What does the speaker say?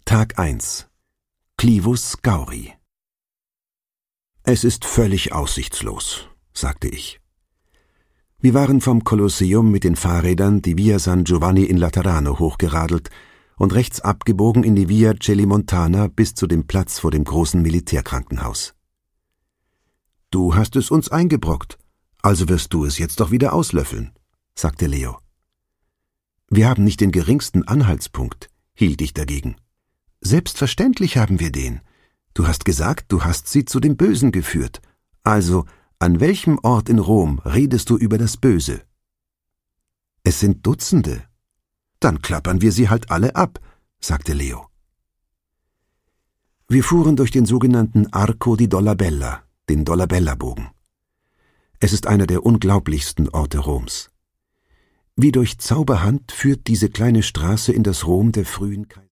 Tag 1. Clivus Gauri. »Es ist völlig aussichtslos«, sagte ich. Wir waren vom Kolosseum mit den Fahrrädern die Via San Giovanni in Laterano hochgeradelt und rechts abgebogen in die Via Celimontana bis zu dem Platz vor dem großen Militärkrankenhaus. »Du hast es uns eingebrockt, also wirst du es jetzt doch wieder auslöffeln«, sagte Leo. »Wir haben nicht den geringsten Anhaltspunkt«, hielt ich dagegen. »Selbstverständlich haben wir den. Du hast gesagt, du hast sie zu dem Bösen geführt. Also, an welchem Ort in Rom redest du über das Böse?« »Es sind Dutzende.« »Dann klappern wir sie halt alle ab«, sagte Leo. Wir fuhren durch den sogenannten Arco di Dolabella, den Dolabella-Bogen. Es ist einer der unglaublichsten Orte Roms. Wie durch Zauberhand führt diese kleine Straße in das Rom der frühen Kaiser.